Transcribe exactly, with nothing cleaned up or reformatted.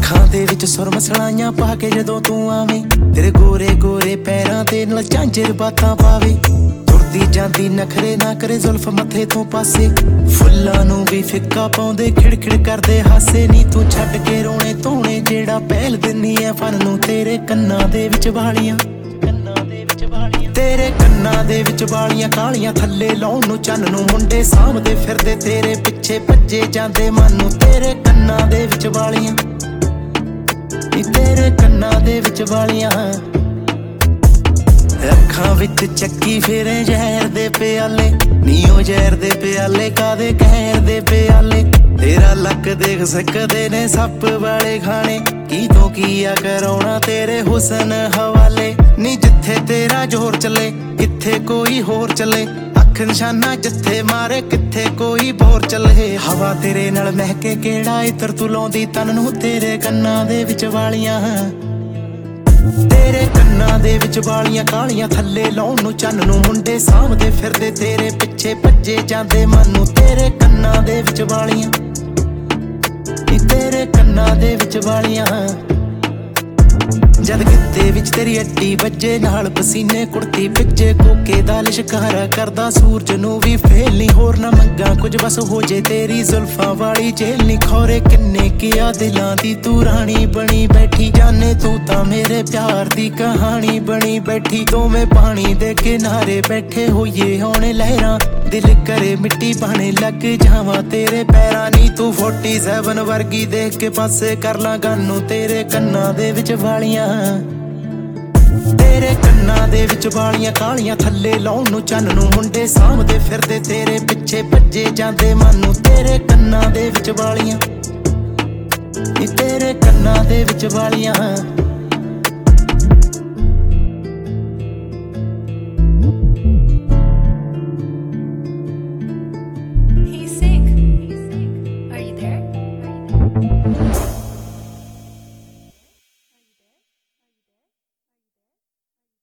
ਅੱਖਾਂ ਦੇ ਵਿੱਚ ਸੁਰਮ ਸਲਾਈਆਂ ਪਾ ਕੇ ਜਦੋਂ ਤੂੰ ਆਵੇਂ, ਤੇਰੇ ਗੋਰੇ ਗੋਰੇ ਪੈਰਾਂ ਤੇ ਨਾਲ ਝਾਂਜਰ ਬਾਤਾਂ ਪਾਵੇ। ਤੁਰਦੀ ਜਾਂਦੀ ਨਖਰੇ ਨਾ ਕਰੇ ਜ਼ੁਲਫ ਮੱਥੇ ਤੋਂ ਪਾਸੇ, ਫੁੱਲਾਂ ਨੂੰ ਵੀ ਫਿੱਕਾ ਪਾਉਂਦੇ ਖਿੜਖਿੜ ਕਰਦੇ ਹਾਸੇ। ਨੀ ਤੂੰ ਛੱਡ ਕੇ ਰੋਣੇ ਧੋਣੇ ਜਿਹੜਾ ਪਹਿਲ ਦਿੰਨੀ ਐ ਫਨ ਨੂੰ, ਤੇਰੇ ਕੰਨਾਂ ਦੇ ਵਿੱਚ ਵਾਲੀਆਂ ਤੇਰੇ ਕੰਨਾਂ ਦੇ ਵਿੱਚ ਵਾਲੀਆਂ ਕਾਲੀਆਂ ਥੱਲੇ ਲਾਉਣ ਨੂੰ ਚੰਨ ਨੂੰ। ਮੁੰਡੇ ਸਾਂਭਦੇ ਫਿਰਦੇ ਤੇਰੇ ਪਿੱਛੇ ਭੱਜੇ ਜਾਂਦੇ ਮਨ ਨੂੰ, ਤੇਰੇ ਕੰਨਾਂ ਦੇ ਵਿੱਚ ਵਾਲੀਆਂ ਨੀ ਤੇਰੇ ਕੰਨਾਂ ਦੇ ਵਿੱਚ ਵਾਲੀਆਂ। ਅੱਖਾਂ ਵਿੱਚ ਚੱਕੀ ਫਿਰੇ ਜ਼ਹਿਰ ਦੇ ਪਿਆਲੇ, ਨੀ ਉਹ ਜ਼ਹਿਰ ਦੇ ਪਿਆਲੇ ਕਾਦੇ ਕਹਿਰ ਦੇ ਪਿਆਲੇ। ਤੇਰਾ ਲੱਕ ਦੇਖ ਸਕਦੇ ਨੇ ਸੱਪ ਵਾਲੇ ਖਾਣੇ, ਕੀ ਤੋਂ ਕੀ ਆ ਕਰਾਉਣਾ ਤੇਰੇ ਹੁਸਨ ਹਵਾਲੇ। ਨੀ ਜਿੱਥੇ ਤੇਰਾ ਜ਼ੋਰ ਚੱਲੇ ਕਿੱਥੇ ਕੋਈ ਹੋਰ ਚੱਲੇ, ਅੱਖ ਨਿਸ਼ਾਨਾ ਜਿੱਥੇ ਮਾਰੇ ਕਿੱਥੇ ਕੋਈ ਬੋਰ ਚੱਲੇ। ਹਵਾ ਤੇਰੇ ਨਾਲ ਮਹਿਕੇ ਕਿਹੜਾ ਇਤਰ ਤੂੰ ਲਾਉਂਦੀ ਤਨ ਨੂੰ, ਤੇਰੇ ਕੰਨਾਂ ਦੇ ਵਿੱਚ ਵਾਲੀਆਂ ਤੇਰੇ ਕੰਨਾਂ ਦੇ ਵਿੱਚ ਵਾਲੀਆਂ ਕਾਲੀਆਂ ਥੱਲੇ ਲਾਉਣ ਨੂੰ ਚੰਨ ਨੂੰ। ਮੁੰਡੇ ਸਾਂਭਦੇ ਫਿਰਦੇ ਤੇਰੇ ਪਿੱਛੇ ਭੱਜੇ ਜਾਂਦੇ ਮਨ ਨੂੰ, ਤੇਰੇ ਕੰਨਾਂ ਦੇ ਵਿੱਚ ਵਾਲੀਆਂ ਨੀ ਤੇਰੇ ਕੰਨਾਂ ਦੇ ਵਿੱਚ ਵਾਲੀਆਂ। ਜਦ ਗਿੱਤੇ ਵਿੱਚ ਤੇਰੀ ਅੱਡੀ ਵੱਜੇ ਨਾਲ ਪਸੀਨੇ ਕੁੜਤੀ ਭਿੱਜੇ, ਕੋਕੇ ਦਾ ਲਿਸ਼ਕਾਰਾ ਕਰਦਾ ਸੂਰਜ ਨੂੰ ਵੀ ਫੇਲ ਨੀ। ਹੋਰ ਨਾ ਮੰਗਾ ਕੁਝ ਬਸ ਹੋ ਜੇ ਤੇਰੀ ਜ਼ੁਲਫਾਂ ਵਾਲੀ ਜੇਲ ਨੀ। ਖੌਰੇ ਕਿੰਨੇ ਕੀਆ ਦਿਲਾਂ ਦੀ ਤੂੰ ਰਾਣੀ ਬਣੀ ਬੈਠੀ, ਜਾਨੇ ਤੂੰ ਤਾਂ ਮੇਰੇ ਪਿਆਰ ਦੀ ਕਹਾਣੀ ਬਣੀ ਬੈਠੀ। ਦੋਵੇਂ ਪਾਣੀ ਦੇ ਕਿਨਾਰੇ ਬੈਠੇ ਹੋਈਏ ਹੁਣ ਲਹਿਰਾਂ, ਦਿਲ ਕਰੇ ਮਿੱਟੀ ਪਾਣੇ ਲੱਗ ਜਾਵਾਂ ਤੇਰੇ ਪੈਰਾਂ ਨੀ। ਤੂੰ ਫੋਰਟੀ ਸੈਵਨ ਵਰਗੀ ਦੇਖ ਕੇ ਪਾਸੇ ਕਰ ਲਾਂ ਗਾਨੂੰ, ਤੇਰੇ ਕੰਨਾਂ ਦੇ ਵਿੱਚ ਵਾਲੀਆਂ ਤੇਰੇ ਕੰਨਾਂ ਦੇ ਵਿੱਚ ਵਾਲੀਆਂ ਕਾਲੀਆਂ ਥੱਲੇ ਲਾਉਣ ਨੂੰ ਚੰਨ ਨੂੰ। ਮੁੰਡੇ ਸਾਂਭਦੇ ਫਿਰਦੇ ਤੇਰੇ ਪਿੱਛੇ ਭੱਜੇ ਜਾਂਦੇ ਮਨ ਨੂੰ, ਤੇਰੇ ਕੰਨਾਂ ਦੇ ਵਿੱਚ ਵਾਲੀਆਂ ਨੀ ਤੇਰੇ ਕੰਨਾਂ ਦੇ ਵਿੱਚ ਵਾਲੀਆਂ।